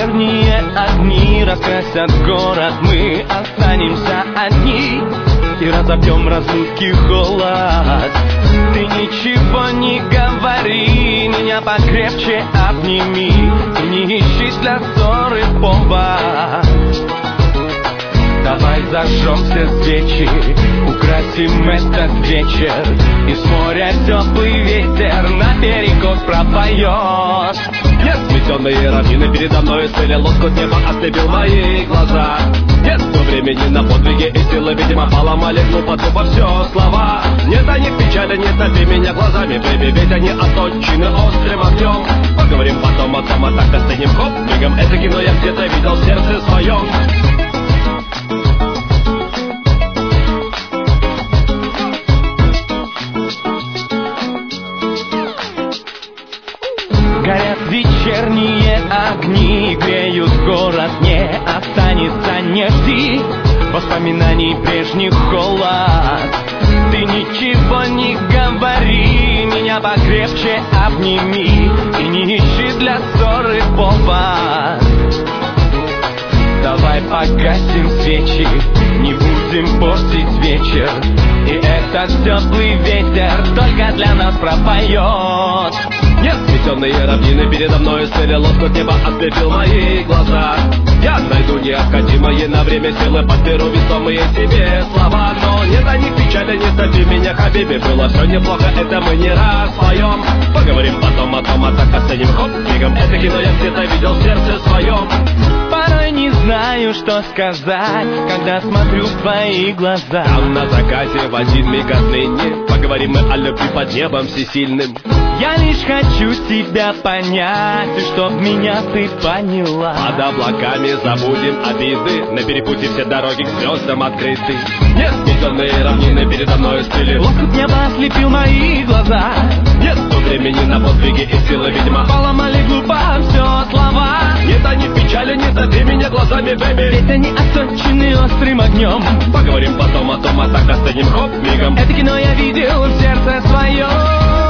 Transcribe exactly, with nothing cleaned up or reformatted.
вечерние огни раскрасят город, мы останемся одни и разобьем разлуки холод. Ты ничего не говори, меня покрепче обними и не ищи для ссоры повод. Давай зажжем все свечи, украсим этот вечер, и с моря теплый ветер наперекор пропоет. Нет, сметенные равнины передо мной цели, лоскут неба ослепил мои глаза. Нет времени на подвиги и силы, видимо, поломали глупо тупо все слова. Нет о них печали, не топи меня глазами, бэби, ведь они отточены острым огнем. Поговорим потом о том, а так остынем хоп, мигом это кино я где-то видел в сердце своем. Горят вечерние огни, греют город, не останется, не жди воспоминаний прежних холод. Ты ничего не говори, меня покрепче обними и не ищи для ссоры повод. Давай погасим свечи, не будем портить вечер, и этот теплый ветер только для нас пропоет. Нет, сметенные равнины передо мной цели, лоскут неба ослепил мои глаза. Я найду необходимые на время силы, подберу весомые себе слова. Но нет о них печали, не топи меня, хабиби, было все неплохо, это мы не раз споем. Поговорим потом о том, а так оценим хоп, мигом это кино я где-то видел в сердце своем. Порой не знаю, что сказать, когда смотрю в твои глаза. Там на закате в один миг отныне поговорим мы о любви под небом всесильным. Я лишь хочу тебя понять, и чтоб меня ты поняла. Под облаками забудем обиды, на перепутье все дороги к звездам открыты. Нет, сметенные равнины передо мной стыли, лоскут неба ослепил мои глаза. Нет времени на подвиги и силы, видимо, поломали глупо все слова. Нет о них печали, не топи меня глазами, бэби, ведь они отточены острым огнем. Поговорим потом о том, а так останем хоп, мигом это кино я видел в сердце своем.